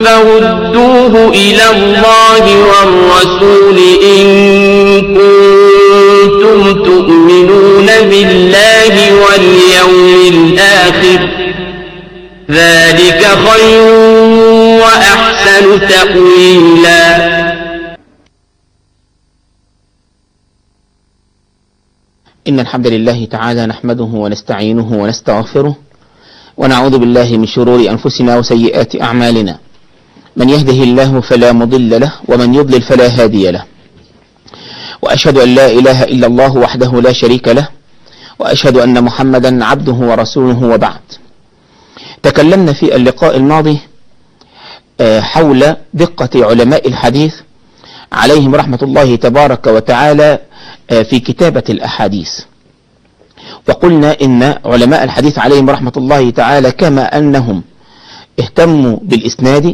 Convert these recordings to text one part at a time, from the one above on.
فردوه إلى الله والرسول إن كنتم تؤمنون بالله واليوم الآخر ذلك خير وأحسن تأويلا. إن الحمد لله تعالى نحمده ونستعينه ونستغفره ونعوذ بالله من شرور أنفسنا وسيئات أعمالنا. من يهده الله فلا مضل له ومن يضلل فلا هادي له، وأشهد أن لا إله إلا الله وحده لا شريك له، وأشهد أن محمدا عبده ورسوله. وبعد، تكلمنا في اللقاء الماضي حول دقة علماء الحديث عليهم رحمة الله تبارك وتعالى في كتابة الأحاديث، وقلنا إن علماء الحديث عليهم رحمة الله تعالى كما أنهم اهتموا بالإسناد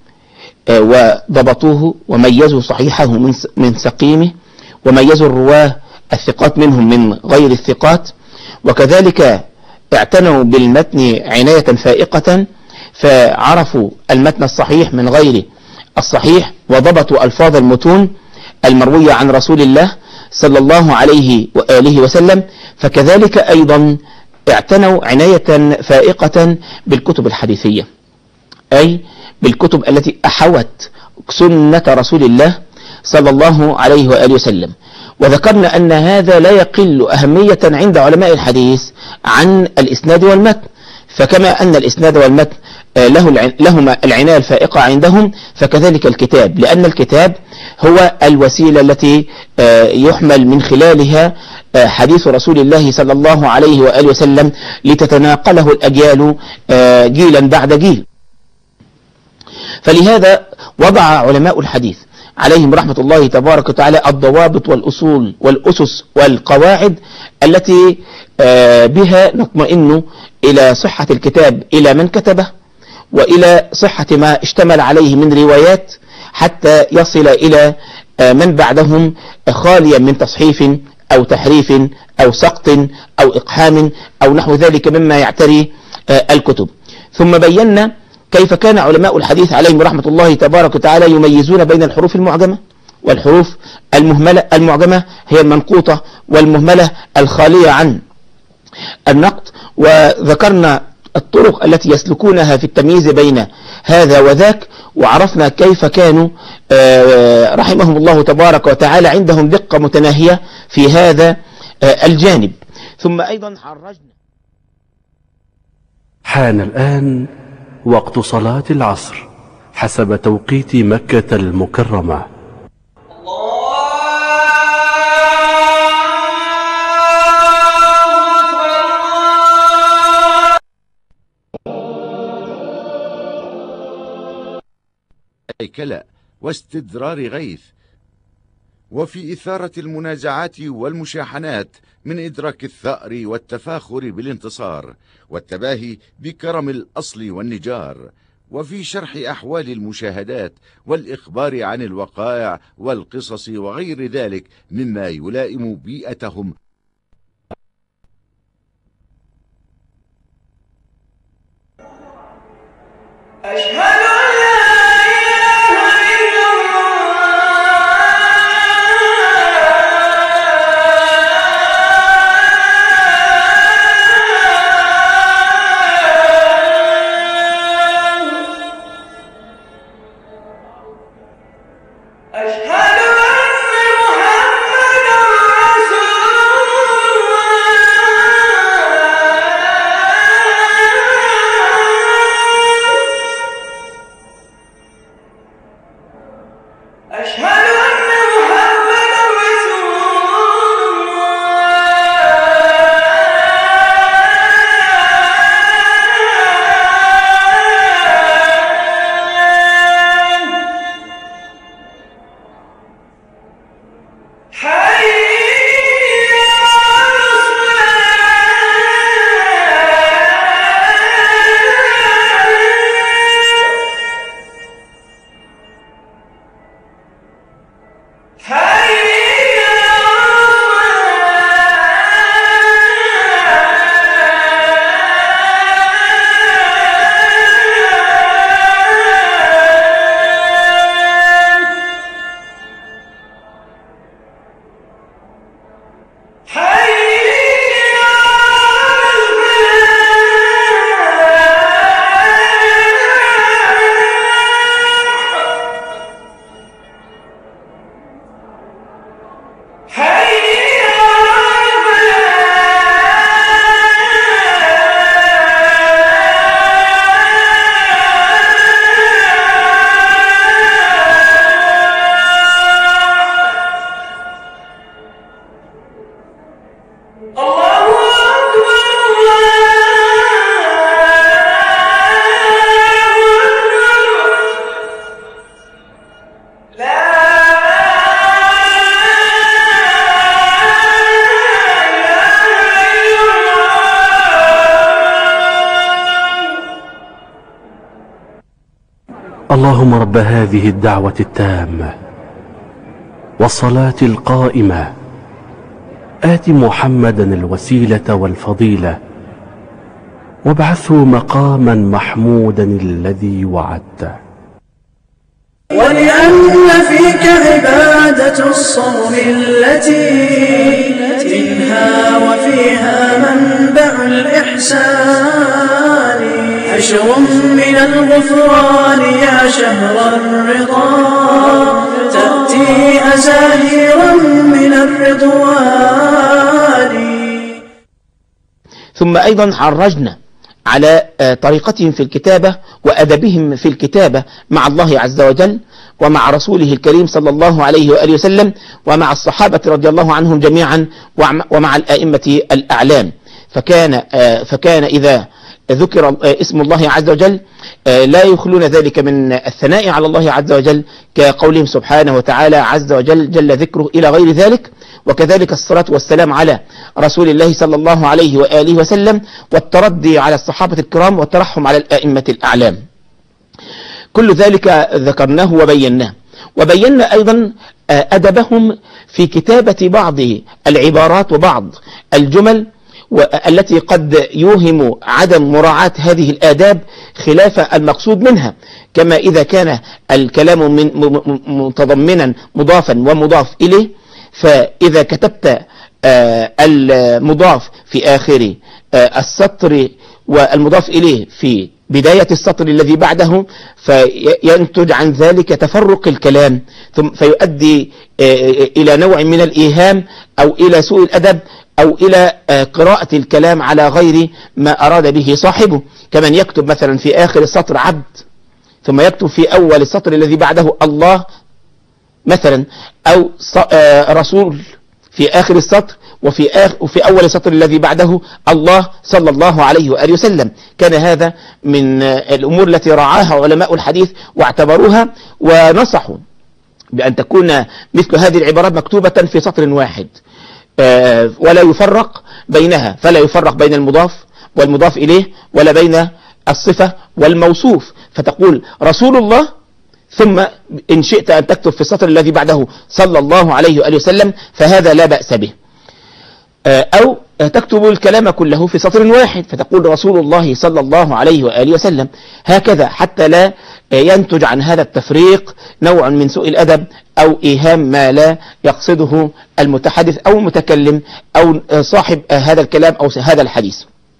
وضبطوه وميزوا صحيحه من سقيمه، وميزوا الرواه الثقات منهم من غير الثقات، وكذلك اعتنوا بالمتن عناية فائقة فعرفوا المتن الصحيح من غير الصحيح، وضبطوا ألفاظ المتون المروية عن رسول الله صلى الله عليه وآله وسلم. فكذلك أيضا اعتنوا عناية فائقة بالكتب الحديثية، أي بالكتب التي أحوت سنة رسول الله صلى الله عليه وآله وسلم. وذكرنا أن هذا لا يقل أهمية عند علماء الحديث عن الإسناد والمتن، فكما أن الإسناد والمتن لهما العناية الفائقة عندهم، فكذلك الكتاب، لأن الكتاب هو الوسيلة التي يحمل من خلالها حديث رسول الله صلى الله عليه وآله وسلم لتتناقله الأجيال جيلا بعد جيل. فلهذا وضع علماء الحديث عليهم رحمة الله تبارك وتعالى الضوابط والأصول والأسس والقواعد التي بها نطمئن إلى صحة الكتاب إلى من كتبه، وإلى صحة ما اشتمل عليه من روايات، حتى يصل إلى من بعدهم خاليا من تصحيف أو تحريف أو سقط أو إقحام أو نحو ذلك مما يعتري الكتب. ثم بينا كيف كان علماء الحديث عليهم رحمة الله تبارك وتعالى يميزون بين الحروف المعجمة والحروف المهملة. المعجمة هي المنقوطة، والمهملة الخالية عن النقط، وذكرنا الطرق التي يسلكونها في التمييز بين هذا وذاك، وعرفنا كيف كانوا رحمهم الله تبارك وتعالى عندهم دقة متناهية في هذا الجانب. ثم أيضا حرجنا. حان الآن وقت صلاة العصر حسب توقيت مكة المكرمة. كلا واستدرار غيث، وفي إثارة المنازعات والمشاحنات من إدراك الثأر والتفاخر بالانتصار والتباهي بكرم الأصل والنجار، وفي شرح أحوال المشاهدات والإخبار عن الوقائع والقصص وغير ذلك مما يلائم بيئتهم. أشهد اللهم رب هذه الدعوة التامة والصلاة القائمة آت محمدا الوسيلة والفضيلة وابعثه مقاما محمودا الذي وعدته. ولأن فيك عبادة الصوم التي منها وفيها منبع الإحسان، حشر من الغفران يا شهر الرضا، تأتي أزاهيرا من الرضوان. ثم أيضا عرجنا على طريقتهم في الكتابة وأدبهم في الكتابة مع الله عز وجل ومع رسوله الكريم صلى الله عليه وآله وسلم ومع الصحابة رضي الله عنهم جميعا ومع الآئمة الأعلام. فكان إذا ذكر اسم الله عز وجل لا يخلون ذلك من الثناء على الله عز وجل، كقولهم سبحانه وتعالى عز وجل جل ذكره إلى غير ذلك. وكذلك الصلاة والسلام على رسول الله صلى الله عليه وآله وسلم، والتردي على الصحابة الكرام، والترحم على الآئمة الأعلام. كل ذلك ذكرناه وبيناه. وبينا أيضا أدبهم في كتابة بعض العبارات وبعض الجمل التي قد يوهم عدم مراعاة هذه الآداب خلاف المقصود منها، كما إذا كان الكلام متضمنا مضافا ومضاف إليه، فإذا كتبت المضاف في آخر السطر والمضاف إليه في بداية السطر الذي بعده، فينتج عن ذلك تفرق الكلام، ثم فيؤدي إلى نوع من الإيهام أو إلى سوء الأدب أو إلى قراءة الكلام على غير ما أراد به صاحبه، كمن يكتب مثلا في آخر السطر عبد، ثم يكتب في أول السطر الذي بعده الله مثلا، أو رسول في آخر السطر، وفي أول السطر الذي بعده الله صلى الله عليه وآله وسلم. كان هذا من الأمور التي رعاها علماء الحديث واعتبروها، ونصحوا بأن تكون مثل هذه العبارات مكتوبة في سطر واحد ولا يفرق بينها، فلا يفرق بين المضاف والمضاف إليه ولا بين الصفة والموصوف، فتقول رسول الله ثم إن شئت أن تكتب في السطر الذي بعده صلى الله عليه وآله وسلم، فهذا لا بأس به. أو تكتب الكلام كله في سطر واحد فتقول رسول الله صلى الله عليه وآله وسلم، هكذا حتى لا ينتج عن هذا التفريق نوع من سوء الأدب أو إيهام ما لا يقصده المتحدث أو المتكلم أو صاحب هذا الكلام أو هذا الحديث.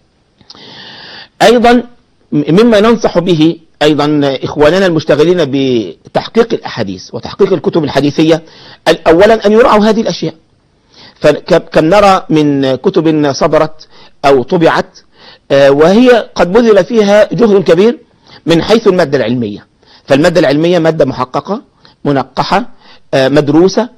أيضا مما ننصح به أيضا إخواننا المشتغلين بتحقيق الأحاديث وتحقيق الكتب الحديثية، أولا أن يراعوا هذه الأشياء. فكم نرى من كتب صدرت أو طبعت وهي قد بذل فيها جهد كبير من حيث المادة العلمية، فالمادة العلمية مادة محققة منقحة مدروسة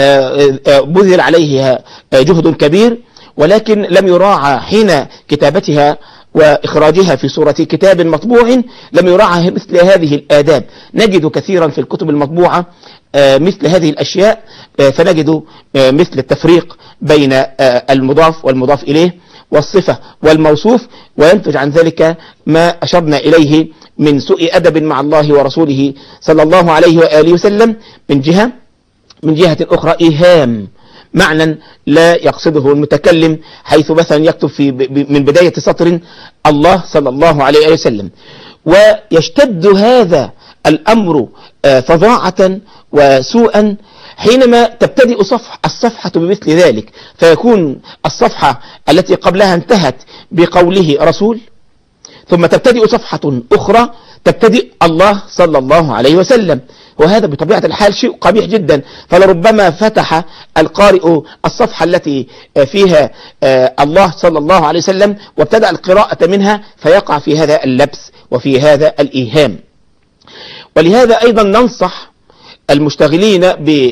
بذل عليها جهد كبير، ولكن لم يراعى حين كتابتها وإخراجها في صورة كتاب مطبوع، لم يراعى مثل هذه الآداب. نجد كثيرا في الكتب المطبوعة مثل هذه الأشياء، فنجد مثل التفريق بين المضاف والمضاف إليه والصفة والموصوف، وينتج عن ذلك ما أشرنا إليه من سوء أدب مع الله ورسوله صلى الله عليه وآله وسلم من جهة أخرى إيهام معنى لا يقصده المتكلم، حيث مثلا يكتب من بداية سطر الله صلى الله عليه وسلم. ويشتد هذا الأمر فظاعة وسوءا حينما تبتدئ الصفحة بمثل ذلك، فيكون الصفحة التي قبلها انتهت بقوله رسول، ثم تبتدئ صفحة أخرى تبتدئ الله صلى الله عليه وسلم، وهذا بطبيعة الحال شيء قبيح جدا. فلربما فتح القارئ الصفحة التي فيها الله صلى الله عليه وسلم وابتدأ القراءة منها، فيقع في هذا اللبس وفي هذا الإيهام. ولهذا أيضا ننصح المشتغلين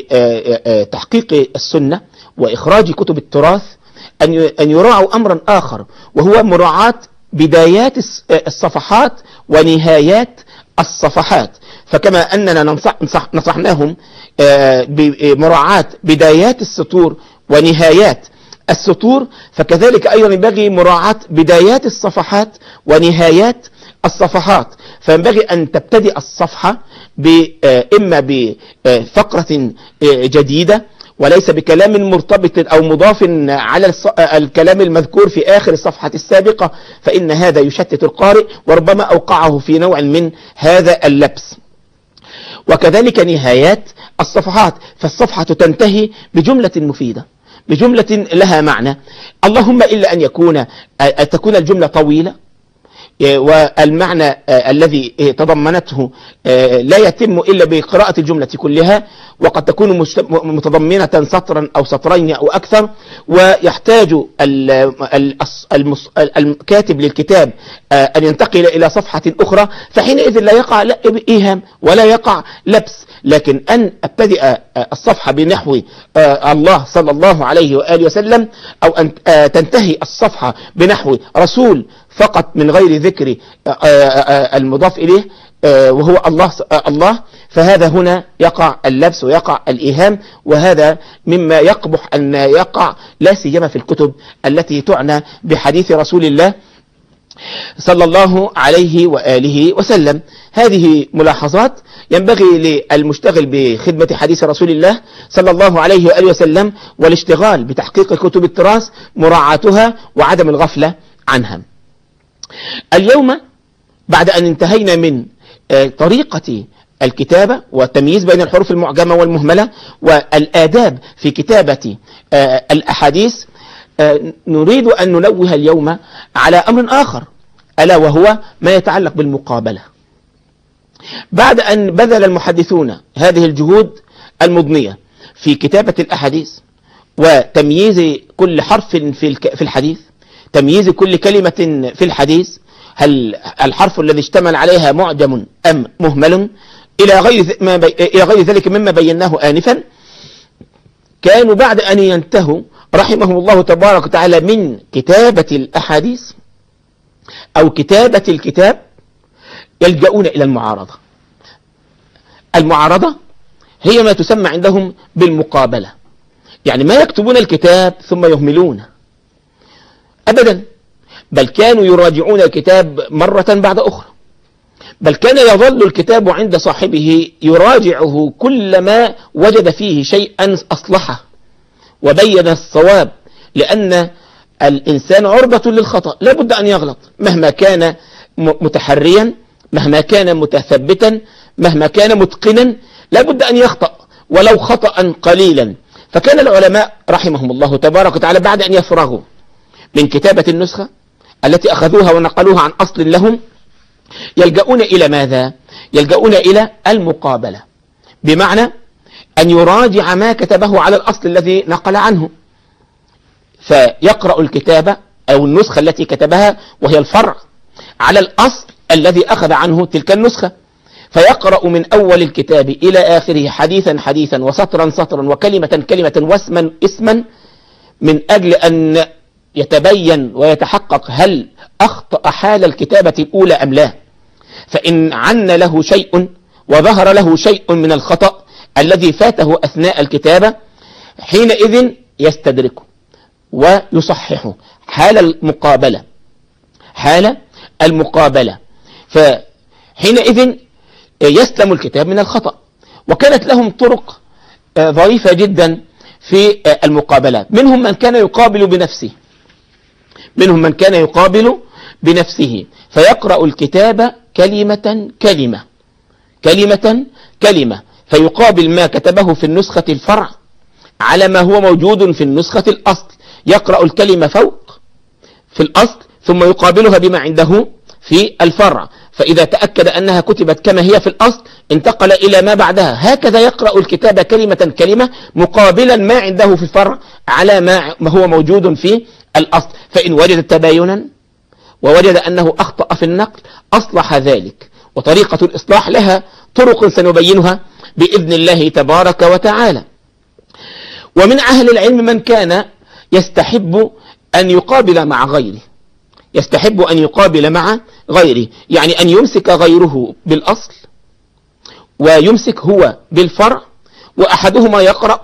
بتحقيق السنة وإخراج كتب التراث أن يراعوا أمرا آخر، وهو مراعاة بدايات الصفحات ونهايات الصفحات. فكما أننا نصحناهم بمراعاة بدايات السطور ونهايات السطور، فكذلك أيضا ينبغي مراعاة بدايات الصفحات ونهايات الصفحات، فينبغي أن تبتدئ الصفحة إما بفقرة جديدة وليس بكلام مرتبط أو مضاف على الكلام المذكور في آخر الصفحة السابقة، فإن هذا يشتت القارئ وربما أوقعه في نوع من هذا اللبس. وكذلك نهايات الصفحات، فالصفحة تنتهي بجملة مفيدة، بجملة لها معنى، اللهم إلا أن تكون الجملة طويلة والمعنى الذي تضمنته لا يتم إلا بقراءة الجملة كلها، وقد تكون متضمنة سطرا أو سطرين أو أكثر، ويحتاج الكاتب للكتاب أن ينتقل إلى صفحة أخرى، فحينئذ لا يقع إيهام ولا يقع لبس. لكن أن أبتدئ الصفحة بنحو الله صلى الله عليه وآله وسلم، أو أن تنتهي الصفحة بنحو رسول فقط من غير ذكر المضاف إليه وهو الله، فهذا هنا يقع اللبس ويقع الإيهام، وهذا مما يقبح أن يقع لا سيما في الكتب التي تعنى بحديث رسول الله صلى الله عليه وآله وسلم. هذه ملاحظات ينبغي للمشتغل بخدمة حديث رسول الله صلى الله عليه وآله وسلم والاشتغال بتحقيق كتب التراث مراعاتها وعدم الغفلة عنها. اليوم بعد أن انتهينا من طريقة الكتابة والتمييز بين الحروف المعجمة والمهملة والآداب في كتابة الأحاديث، نريد أن ننوه اليوم على أمر آخر، ألا وهو ما يتعلق بالمقابلة. بعد أن بذل المحدثون هذه الجهود المضنية في كتابة الأحاديث وتمييز كل حرف في الحديث، تمييز كل كلمة في الحديث، هل الحرف الذي اشتمل عليها معجم أم مهمل، إلى غير ذلك مما بيناه آنفا، كانوا بعد أن ينتهوا رحمهم الله تبارك وتعالى من كتابة الأحاديث أو كتابة الكتاب يلجؤون إلى المعارضة. المعارضة هي ما تسمى عندهم بالمقابلة، يعني ما يكتبون الكتاب ثم يهملونه أبدا، بل كانوا يراجعون الكتاب مرة بعد أخرى، بل كان يظل الكتاب عند صاحبه يراجعه كلما وجد فيه شيئا أصلحه وبين الصواب، لأن الإنسان عرضة للخطأ، لا بد أن يغلط مهما كان متحريا، مهما كان متثبتا، مهما كان متقنا، لا بد أن يخطأ ولو خطأ قليلا. فكان العلماء رحمهم الله تبارك وتعالى بعد أن يفرغوا من كتابة النسخة التي أخذوها ونقلوها عن أصل لهم، يلجؤون إلى ماذا؟ يلجؤون إلى المقابلة، بمعنى أن يراجع ما كتبه على الأصل الذي نقل عنه، فيقرأ الكتابة أو النسخة التي كتبها وهي الفرع على الأصل الذي أخذ عنه تلك النسخة، فيقرأ من أول الكتاب إلى آخره حديثا حديثا وسطرا سطرا وكلمة كلمة واسما اسما، من أجل أن يتبين ويتحقق هل أخطأ حال الكتابة الأولى أم لا. فإن عن له شيء وظهر له شيء من الخطأ الذي فاته أثناء الكتابة، حينئذ يستدركه ويصححه حال المقابلة، فحينئذ يسلم الكتاب من الخطأ. وكانت لهم طرق ظريفة جدا في المقابلات، منهم من كان يقابل بنفسه فيقرأ الكتاب كلمة كلمة فيقابل ما كتبه في النسخة الفرع على ما هو موجود في النسخة الأصل، يقرأ الكلمة فوق في الأصل ثم يقابلها بما عنده في الفرع، فإذا تأكد أنها كتبت كما هي في الأصل انتقل إلى ما بعدها، هكذا يقرأ الكتاب كلمة مقابلا ما عنده في الفرع على ما هو موجود في الأصل، فإن وجد تباينا ووجد أنه أخطأ في النقل أصلح ذلك. وطريقة الإصلاح لها طرق سنبينها بإذن الله تبارك وتعالى. ومن أهل العلم من كان يستحب أن يقابل مع غيره، يعني أن يمسك غيره بالأصل ويمسك هو بالفرع، وأحدهما يقرأ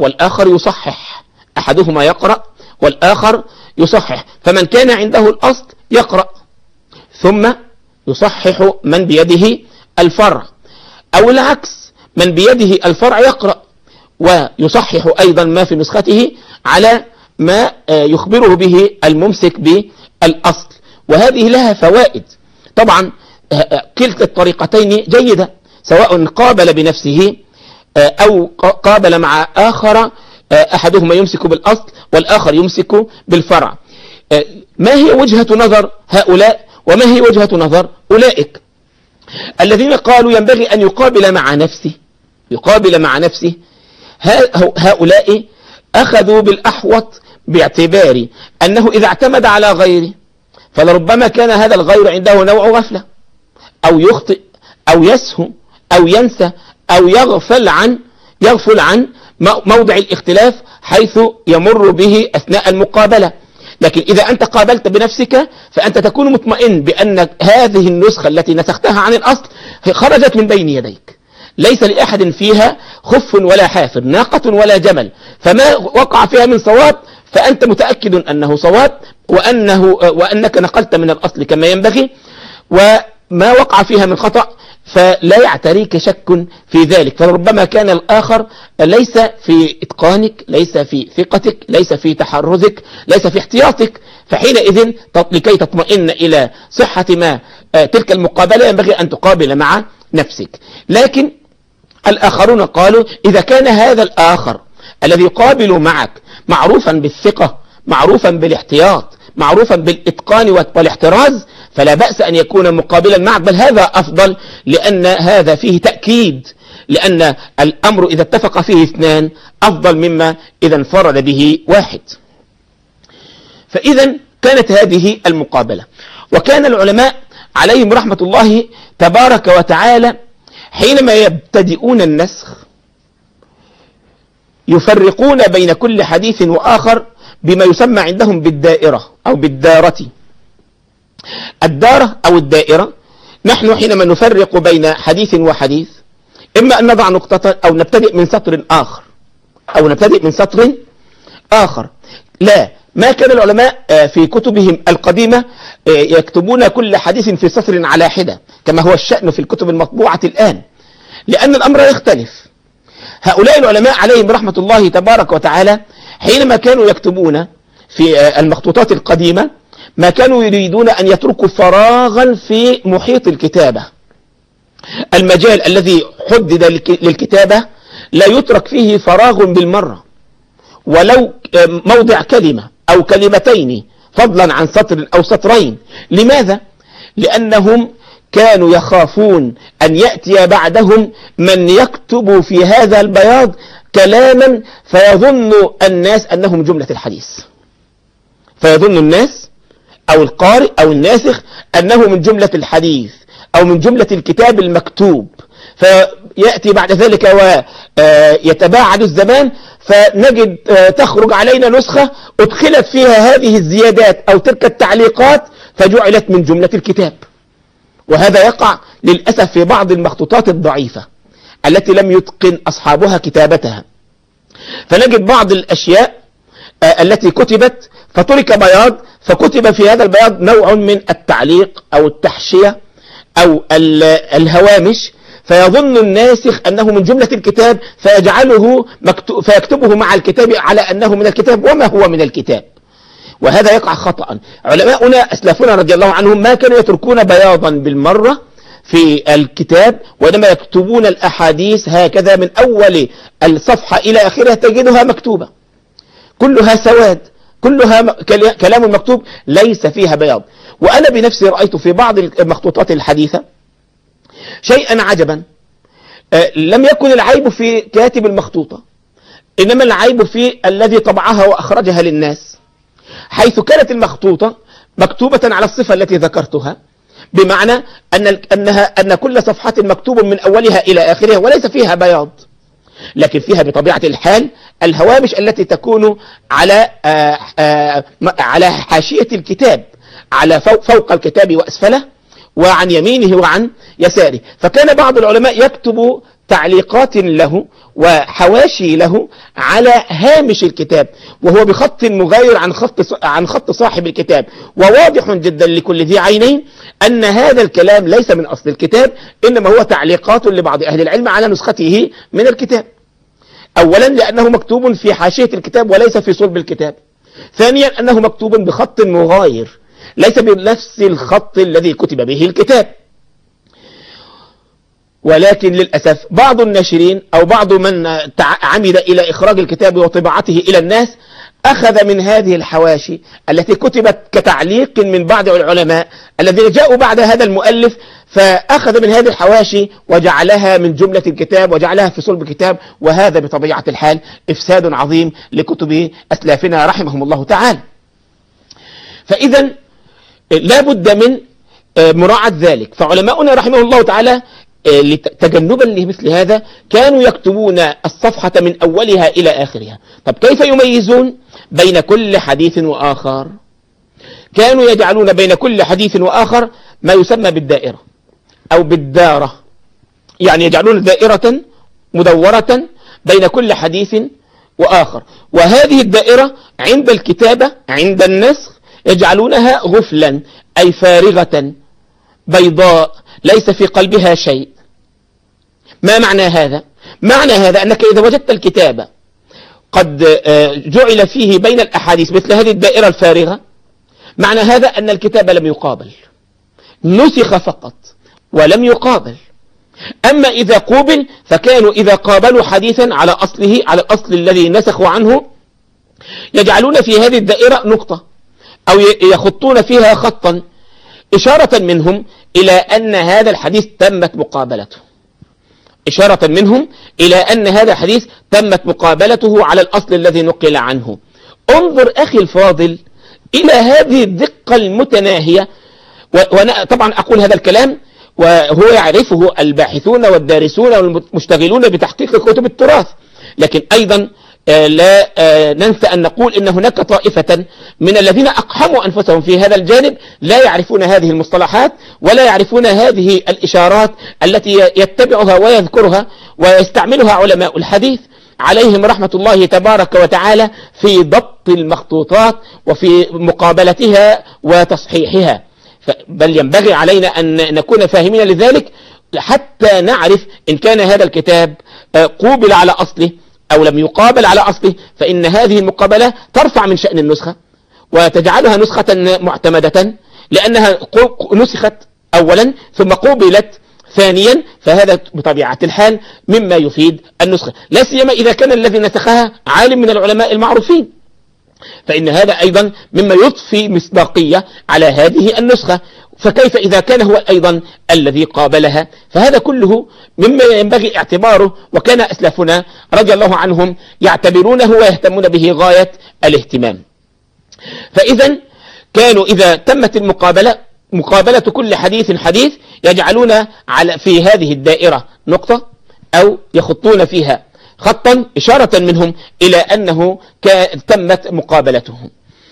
والآخر يصحح، فمن كان عنده الأصل يقرأ ثم يصحح من بيده الفرع، أو العكس، من بيده الفرع يقرأ ويصحح أيضا ما في نسخته على ما يخبره به الممسك بالأصل. وهذه لها فوائد طبعا. كلتا الطريقتين جيدة، سواء قابل بنفسه أو قابل مع آخر، أحدهما يمسك بالأصل والآخر يمسك بالفرع. ما هي وجهة نظر هؤلاء وما هي وجهة نظر أولئك الذين قالوا ينبغي أن يقابل مع نفسه؟ هؤلاء أخذوا بالأحوط باعتبار أنه إذا اعتمد على غيره فلربما كان هذا الغير عنده نوع غفلة، أو يخطئ أو يسهو أو ينسى أو يغفل عن موضع الاختلاف حيث يمر به أثناء المقابلة. لكن إذا أنت قابلت بنفسك فأنت تكون مطمئن بأن هذه النسخة التي نسختها عن الأصل خرجت من بين يديك، ليس لأحد فيها خف ولا حافر، ناقة ولا جمل، فما وقع فيها من صواب فأنت متأكد أنه صواب وأنك نقلت من الأصل كما ينبغي، وما وقع فيها من خطأ فلا يعتريك شك في ذلك. فربما كان الآخر ليس في إتقانك، ليس في ثقتك، ليس في تحرزك، ليس في احتياطك، فحينئذ لكي تطمئن إلى صحة ما تلك المقابلة ينبغي أن تقابل مع نفسك. لكن الآخرون قالوا إذا كان هذا الآخر الذي يقابل معك معروفا بالثقة، معروفا بالاحتياط، معروفا بالإتقان والاحتراز، فلا بأس أن يكون مقابلا معك، بل هذا أفضل، لأن هذا فيه تأكيد، لأن الأمر إذا اتفق فيه اثنان أفضل مما إذا انفرد به واحد. فإذا كانت هذه المقابلة. وكان العلماء عليهم رحمة الله تبارك وتعالى حينما يبتدئون النسخ يفرقون بين كل حديث وآخر بما يسمى عندهم بالدائرة أو بالدارة. الدارة أو الدائرة، نحن حينما نفرق بين حديث وحديث إما أن نضع نقطة أو نبتدئ من سطر آخر لا، ما كان العلماء في كتبهم القديمة يكتبون كل حديث في سطر على حدة كما هو الشأن في الكتب المطبوعة الآن، لأن الأمر يختلف. هؤلاء العلماء عليهم رحمة الله تبارك وتعالى حينما كانوا يكتبون في المخطوطات القديمة ما كانوا يريدون أن يتركوا فراغا في محيط الكتابة. المجال الذي حدد للكتابة لا يترك فيه فراغ بالمرة، ولو موضع كلمة أو كلمتين فضلا عن سطر أو سطرين. لماذا؟ لأنهم كانوا يخافون أن يأتي بعدهم من يكتب في هذا البياض كلاما فيظن الناس أنهم جملة الحديث، فيظن الناس أو القارئ أو الناسخ أنه من جملة الحديث أو من جملة الكتاب المكتوب، فيأتي بعد ذلك ويتباعد الزمان فنجد تخرج علينا نسخة أدخلت فيها هذه الزيادات أو تلك التعليقات فجعلت من جملة الكتاب. وهذا يقع للأسف في بعض المخطوطات الضعيفة التي لم يتقن أصحابها كتابتها، فنجد بعض الأشياء التي كتبت فترك بياض فكتب في هذا البياض نوع من التعليق أو التحشية أو الهوامش، فيظن الناسخ أنه من جملة الكتاب فيكتبه مع الكتاب على أنه من الكتاب وما هو من الكتاب، وهذا يقع خطأ. علماؤنا أسلافنا رضي الله عنهم ما كانوا يتركون بياضا بالمرة في الكتاب، وإنما يكتبون الأحاديث هكذا من أول الصفحة إلى آخرها تجدها مكتوبة كلها سواد، كلها كلام مكتوب ليس فيها بياض. وأنا بنفسي رأيت في بعض المخطوطات الحديثة شيئا عجبا، لم يكن العيب في كاتب المخطوطة، إنما العيب في الذي طبعها وأخرجها للناس، حيث كانت المخطوطة مكتوبة على الصفة التي ذكرتها، بمعنى أن كل صفحة مكتوب من أولها إلى آخرها وليس فيها بياض، لكن فيها بطبيعة الحال الهوامش التي تكون على حاشية الكتاب، على فوق الكتاب وأسفله وعن يمينه وعن يساره. فكان بعض العلماء يكتب تعليقات له وحواشي له على هامش الكتاب، وهو بخط مغاير عن خط صاحب الكتاب، وواضح جدا لكل ذي عينين أن هذا الكلام ليس من أصل الكتاب، إنما هو تعليقات لبعض أهل العلم على نسخته من الكتاب. أولا لأنه مكتوب في حاشية الكتاب وليس في صلب الكتاب. ثانيا أنه مكتوب بخط مغاير ليس بنفس الخط الذي كتب به الكتاب. ولكن للأسف بعض الناشرين أو بعض من عمد إلى إخراج الكتاب وطباعته إلى الناس أخذ من هذه الحواشي التي كتبت كتعليق من بعض العلماء الذين جاءوا بعد هذا المؤلف، فأخذ من هذه الحواشي وجعلها من جملة الكتاب وجعلها في صلب الكتاب، وهذا بطبيعة الحال إفساد عظيم لكتب أسلافنا رحمهم الله تعالى. فإذا لا بد من مراعاة ذلك. فعلماؤنا رحمه الله تعالى تجنبا لمثل هذا كانوا يكتبون الصفحة من أولها إلى آخرها. طب كيف يميزون بين كل حديث وآخر؟ كانوا يجعلون بين كل حديث وآخر ما يسمى بالدائرة أو بالدارة، يعني يجعلون دائرة مدورة بين كل حديث وآخر، وهذه الدائرة عند الكتابة عند النسخ يجعلونها غفلا، أي فارغة بيضاء ليس في قلبها شيء. ما معنى هذا؟ معنى هذا أنك إذا وجدت الكتابة قد جعل فيه بين الأحاديث مثل هذه الدائرة الفارغة، معنى هذا أن الكتاب لم يقابل، نسخ فقط ولم يقابل. أما إذا قوبل فكانوا إذا قابلوا حديثا على أصله على الأصل الذي نسخوا عنه يجعلون في هذه الدائرة نقطة أو يخطون فيها خطا إشارة منهم إلى أن هذا الحديث تمت مقابلته، إشارة منهم إلى أن هذا الحديث تمت مقابلته على الأصل الذي نقل عنه. انظر أخي الفاضل إلى هذه الدقة المتناهية. وأنا طبعا أقول هذا الكلام وهو يعرفه الباحثون والدارسون والمشتغلون بتحقيق كتب التراث، لكن أيضا لا ننسى أن نقول إن هناك طائفة من الذين أقحموا أنفسهم في هذا الجانب لا يعرفون هذه المصطلحات ولا يعرفون هذه الإشارات التي يتبعها ويذكرها ويستعملها علماء الحديث عليهم رحمة الله تبارك وتعالى في ضبط المخطوطات وفي مقابلتها وتصحيحها. بل ينبغي علينا أن نكون فاهمين لذلك حتى نعرف إن كان هذا الكتاب قوبل على أصله أو لم يقابل على أصله، فإن هذه المقابلة ترفع من شأن النسخة وتجعلها نسخة معتمدة لأنها نسخت أولا ثم قوبلت ثانيا، فهذا بطبيعة الحال مما يفيد النسخة، لا سيما إذا كان الذي نسخها عالم من العلماء المعروفين، فإن هذا أيضا مما يضفي مصداقية على هذه النسخة. فكيف إذا كان هو أيضا الذي قابلها؟ فهذا كله مما ينبغي اعتباره، وكان أسلافنا رضي الله عنهم يعتبرونه ويهتمون به غاية الاهتمام. فإذا كانوا إذا تمت المقابلة مقابلة كل حديث يجعلون في هذه الدائرة نقطة أو يخطون فيها خطا إشارة منهم إلى أنه تمت مقابلتهم.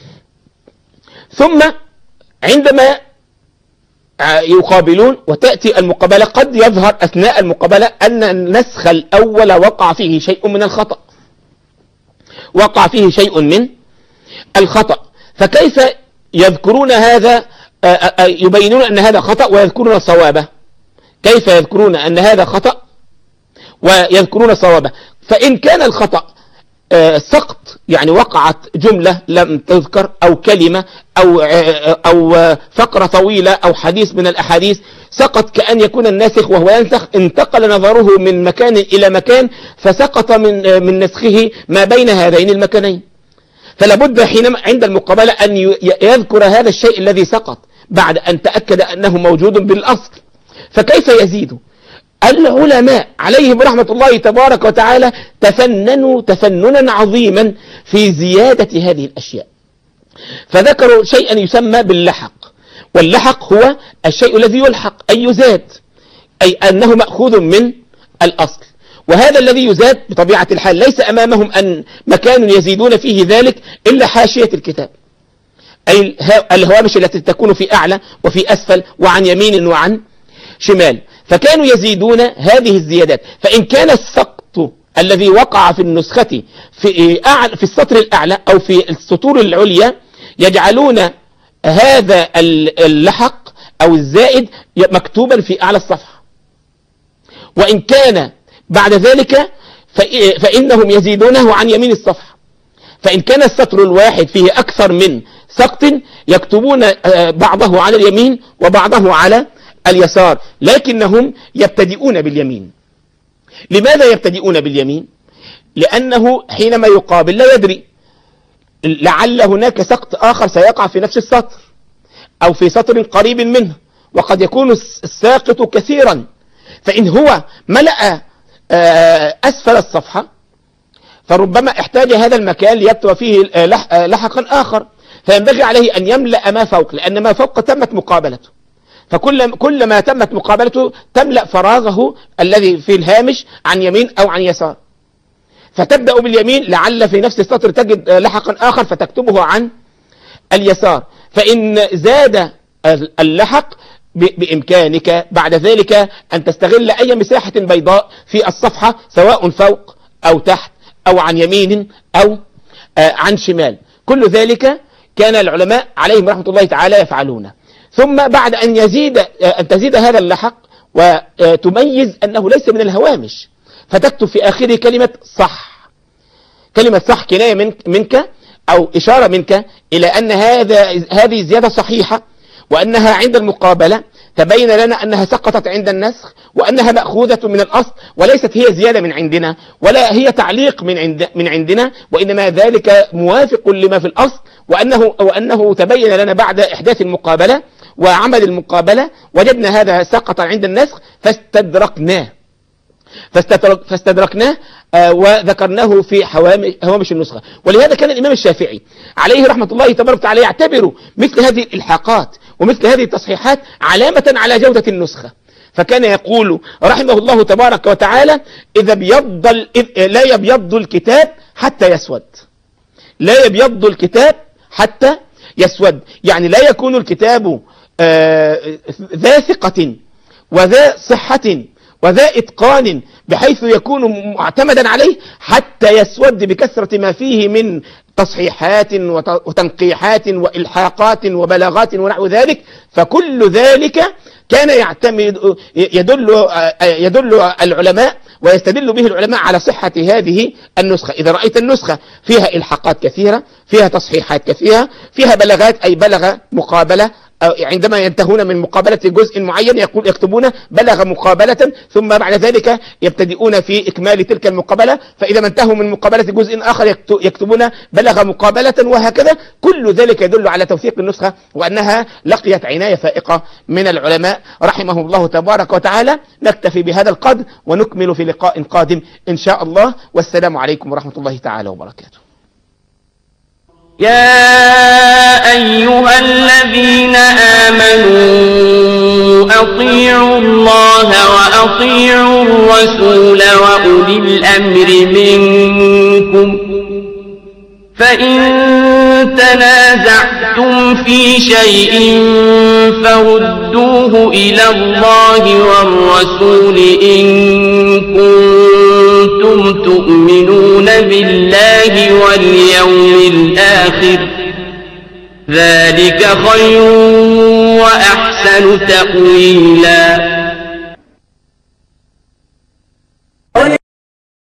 ثم عندما يقابلون وتأتي المقابلة قد يظهر أثناء المقابلة أن النسخ الأول وقع فيه شيء من الخطأ، وقع فيه شيء من الخطأ. فكيف يذكرون هذا، يبينون أن هذا خطأ ويذكرون صوابه؟ كيف يذكرون أن هذا خطأ ويذكرون صوابه؟ فإن كان الخطأ سقط، يعني وقعت جملة لم تذكر أو كلمة أو فقرة طويلة أو حديث من الأحاديث سقط، كأن يكون الناسخ وهو ينسخ انتقل نظره من مكان إلى مكان فسقط من نسخه ما بين هذين المكانين، فلابد حينما عند المقابلة أن يذكر هذا الشيء الذي سقط بعد أن تأكد أنه موجود بالأصل. فكيف يزيد؟ العلماء عليهم رحمة الله تبارك وتعالى تفننوا تفننا عظيما في زيادة هذه الأشياء، فذكروا شيئا يسمى باللحق. واللحق هو الشيء الذي يلحق أي يزاد، أي أنه مأخوذ من الأصل. وهذا الذي يزاد بطبيعة الحال ليس أمامهم أن مكان يزيدون فيه ذلك إلا حاشية الكتاب، أي الهوامش التي تكون في أعلى وفي أسفل وعن يمين وعن شمال، فكانوا يزيدون هذه الزيادات. فإن كان السقط الذي وقع في النسخة في السطر الأعلى أو في السطور العليا يجعلون هذا اللحق أو الزائد مكتوبا في أعلى الصفحة، وإن كان بعد ذلك فإنهم يزيدونه عن يمين الصفحة. فإن كان السطر الواحد فيه أكثر من سقط يكتبون بعضه على اليمين وبعضه على اليسار، لكنهم يبتدئون باليمين. لماذا يبتدئون باليمين؟ لأنه حينما يقابل لا يدري، لعل هناك سقط آخر سيقع في نفس السطر أو في سطر قريب منه، وقد يكون الساقط كثيرا، فإن هو ملأ أسفل الصفحة فربما احتاج هذا المكان ليكتب فيه لحقا آخر، فينبغي عليه أن يملأ ما فوق، لأن ما فوق تمت مقابلته، فكل ما تمت مقابلته تملأ فراغه الذي في الهامش عن يمين أو عن يسار، فتبدأ باليمين لعل في نفس السطر تجد لحقا آخر فتكتبه عن اليسار. فإن زاد اللحق بإمكانك بعد ذلك أن تستغل أي مساحة بيضاء في الصفحة، سواء فوق أو تحت أو عن يمين أو عن شمال. كل ذلك كان العلماء عليهم رحمة الله تعالى يفعلونه. ثم بعد أن تزيد هذا اللحق وتميز أنه ليس من الهوامش، فتكتب في آخره كلمة صح. كلمة صح كناية منك أو إشارة منك إلى أن هذه زيادة صحيحة، وأنها عند المقابلة تبين لنا أنها سقطت عند النسخ، وأنها مأخوذة من الأصل، وليست هي زيادة من عندنا ولا هي تعليق من عندنا، وإنما ذلك موافق لما في الأصل، وأنه تبين لنا بعد إحداث المقابلة وعمل المقابلة وجدنا هذا سقط عند النسخ فاستدركناه وذكرناه في هوامش النسخة. ولهذا كان الإمام الشافعي عليه رحمة الله تبارك وتعالى يعتبر مثل هذه الإلحاقات ومثل هذه التصحيحات علامة على جودة النسخة، فكان يقول رحمه الله تبارك وتعالى: لا يبيض الكتاب حتى يسود. لا يبيض الكتاب حتى يسود، يعني لا يكون الكتاب ذا ثقة وذا صحة وذا إتقان بحيث يكون معتمدا عليه حتى يسود بكثرة ما فيه من تصحيحات وتنقيحات وإلحاقات وبلاغات ونحو ذلك. فكل ذلك كان يدل العلماء ويستدل به العلماء على صحة هذه النسخة. إذا رأيت النسخة فيها إلحاقات كثيرة، فيها تصحيحات كثيرة، فيها بلاغات أي بلغ مقابلة، عندما ينتهون من مقابلة جزء معين يكتبون بلغ مقابلة، ثم بعد ذلك يبتدئون في إكمال تلك المقابلة، فإذا ما انتهوا من مقابلة جزء آخر يكتبون بلغ مقابلة، وهكذا. كل ذلك يدل على توثيق النسخة وأنها لقيت عناية فائقة من العلماء رحمهم الله تبارك وتعالى. نكتفي بهذا القدر ونكمل في لقاء قادم إن شاء الله، والسلام عليكم ورحمة الله تعالى وبركاته. يا أيها الذين آمنوا أطيعوا الله وأطيعوا الرسول وأولي الأمر منكم، فإن تنازعتم في شيء فردوه إلى الله والرسول إن كنتم تؤمنون بالله واليوم الآخر، ذلك خير وأحسن تأويلا.